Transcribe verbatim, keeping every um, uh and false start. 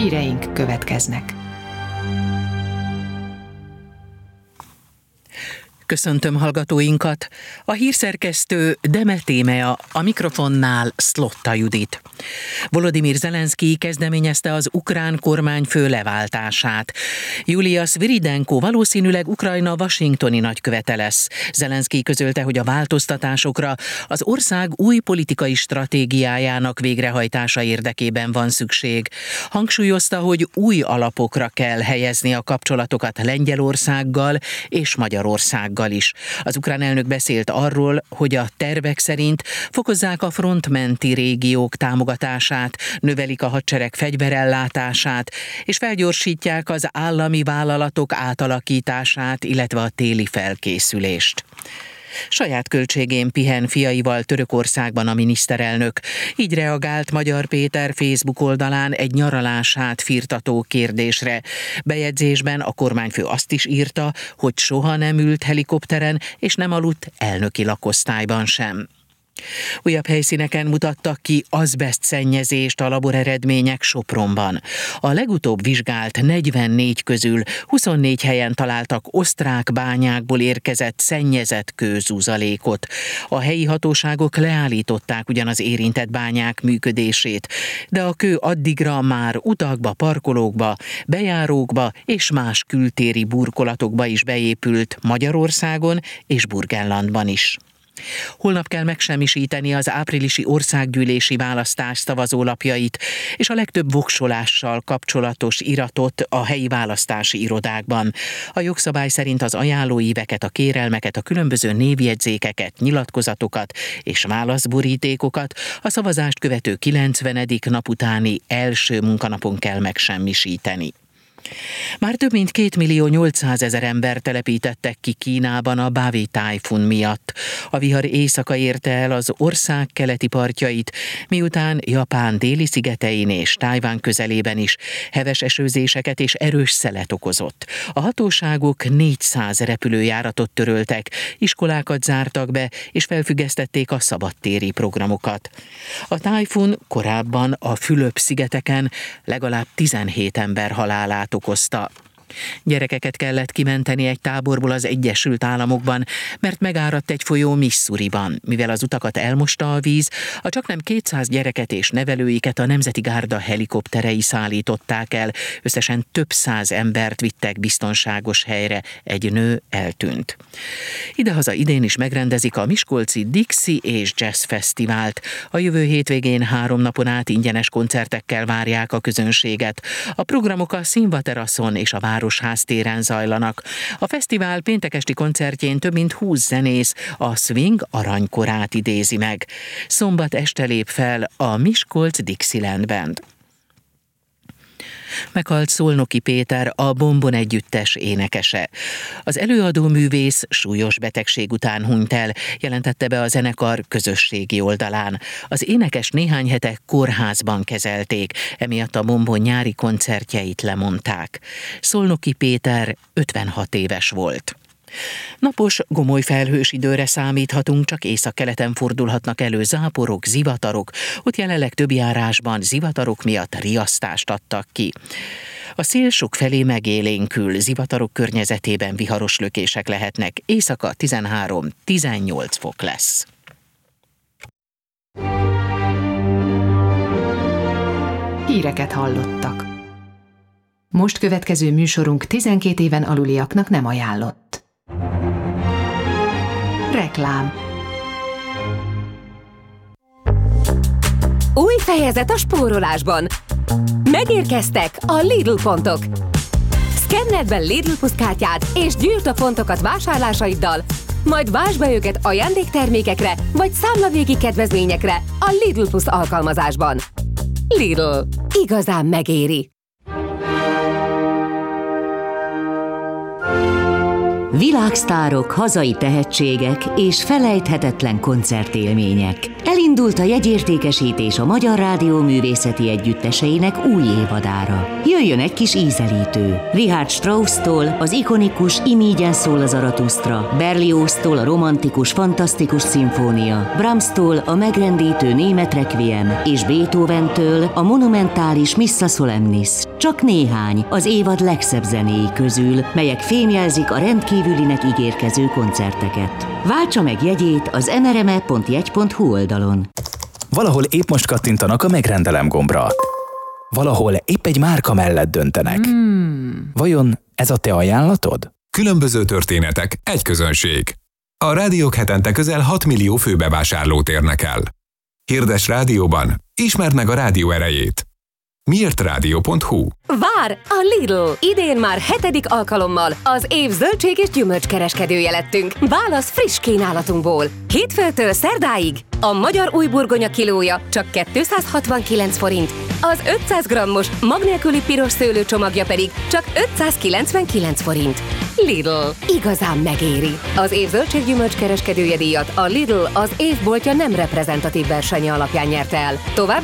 híreink következnek. Köszöntöm hallgatóinkat! A hírszerkesztő Demetémea, a mikrofonnál Szlotta Judit. Volodymyr Zelenszkij kezdeményezte az ukrán kormányfő leváltását. Julia Sviridenko valószínűleg Ukrajna washingtoni nagykövete lesz. Zelenszkij közölte, hogy a változtatásokra az ország új politikai stratégiájának végrehajtása érdekében van szükség. Hangsúlyozta, hogy új alapokra kell helyezni a kapcsolatokat Lengyelországgal és Magyarországgal is. Az ukrán elnök beszélt arról, hogy a tervek szerint fokozzák a frontmenti régiók támogatását, növelik a hadsereg fegyverellátását, és felgyorsítják az állami vállalatok átalakítását, illetve a téli felkészülést. Saját költségén pihen fiaival Törökországban a miniszterelnök. Így reagált Magyar Péter Facebook oldalán egy nyaralását firtató kérdésre. Bejegyzésben a kormányfő azt is írta, hogy soha nem ült helikopteren, és nem aludt elnöki lakosztályban sem. Újabb helyszíneken mutattak ki azbesztszennyezést a laboreredmények Sopronban. A legutóbb vizsgált negyvennégy közül huszonnégy helyen találtak osztrák bányákból érkezett szennyezett kőzuzalékot. A helyi hatóságok leállították ugyan az érintett bányák működését, de a kő addigra már utakba, parkolókba, bejárókba és más kültéri burkolatokba is beépült Magyarországon és Burgenlandban is. Holnap kell megsemmisíteni az áprilisi országgyűlési választás szavazólapjait és a legtöbb voksolással kapcsolatos iratot a helyi választási irodákban. A jogszabály szerint az ajánlóíveket, a kérelmeket, a különböző névjegyzékeket, nyilatkozatokat és válaszborítékokat a szavazást követő kilencvenedik nap utáni első munkanapon kell megsemmisíteni. Már több mint két millió nyolcszázezer ember telepítettek ki Kínában a Bavi tájfun miatt. A vihar éjszaka érte el az ország keleti partjait, miután Japán déli szigetein és Tajvan közelében is heves esőzéseket és erős szelet okozott. A hatóságok négyszáz repülőjáratot töröltek, iskolákat zártak be, és felfüggesztették a szabadtéri programokat. A tájfun korábban a Fülöp-szigeteken legalább tizenhét ember halálát okozta. Gyerekeket kellett kimenteni egy táborból az Egyesült Államokban, mert megáradt egy folyó Missouriban. Mivel az utakat elmosta a víz, a csaknem kétszáz gyereket és nevelőiket a Nemzeti Gárda helikopterei szállították el. Összesen több száz embert vittek biztonságos helyre, egy nő eltűnt. Idehaza idén is megrendezik a miskolci Dixie és Jazz Fesztivált. A jövő hétvégén három napon át ingyenes koncertekkel várják a közönséget. A programok a Színvateraszon és a Városház téren zajlanak. A fesztivál péntekesti koncertjén több mint húsz zenész a swing aranykorát idézi meg. Szombat este lép fel a Miskolc Dixieland Band. Meghalt Szolnoki Péter, a Bombon együttes énekese. Az előadó művész súlyos betegség után hunyt el, jelentette be a zenekar közösségi oldalán. Az énekes néhány hete kórházban kezelték, emiatt a Bombon nyári koncertjeit lemondták. Szolnoki Péter ötvenhat éves volt. Napos, gomoly felhős időre számíthatunk, csak északkeleten fordulhatnak elő záporok, zivatarok, ott jelenleg több járásban zivatarok miatt riasztást adtak ki. A szél sokfelé megélénkül, zivatarok környezetében viharos lökések lehetnek, éjszaka tizenhárom-tizennyolc fok lesz. Híreket hallottak. Most következő műsorunk tizenkét éven aluliaknak nem ajánlott. Reklám. Új fejezet a spórolásban. Megérkeztek a Lidl pontok. Szkenneld be Lidl Plus kártyát és gyűjtsd a pontokat vásárlásaiddal, majd vásd be őket ajándéktermékekre vagy számlavégi kedvezményekre a Lidl Plus alkalmazásban. Lidl. Igazán megéri. Világsztárok, hazai tehetségek és felejthetetlen koncertélmények. Elindult a jegyértékesítés a Magyar Rádió művészeti együtteseinek új évadára. Jöjjön egy kis ízelítő. Richard Strauss-tól az ikonikus Imígyen szól a Zaratusztra, Berlioz-tól a romantikus, fantasztikus szimfónia, Brahms-tól a megrendítő német requiem és Beethoven-től a monumentális Missa Solemnis. Csak néhány az évad legszebb zenéi közül, melyek fémjelzik a rendkívülinek ígérkező koncerteket. Váltsa meg jegyét az en er em e pont jegy pont hu oldalon. Valahol épp most kattintanak a megrendelem gombra. Valahol épp egy márka mellett döntenek. Hmm. Vajon ez a te ajánlatod? Különböző történetek, egy közönség. A rádiók hetente közel hat millió főbevásárlót érnek el. Hirdes rádióban, ismerd meg a rádió erejét. miért rádió pont hu. Vár! A Lidl! Idén már hetedik alkalommal az év zöldség és gyümölcskereskedője lettünk. Válasz friss kínálatunkból. Hétfőtől szerdáig a magyar újburgonya kilója csak kétszázhatvankilenc forint, az ötszáz grammos mag nélküli piros szőlő csomagja pedig csak ötszázkilencvenkilenc forint. Lidl. Igazán megéri. Az év zöldség-gyümölcskereskedője díjat a Lidl az évboltja nem reprezentatív versenye alapján nyerte el. További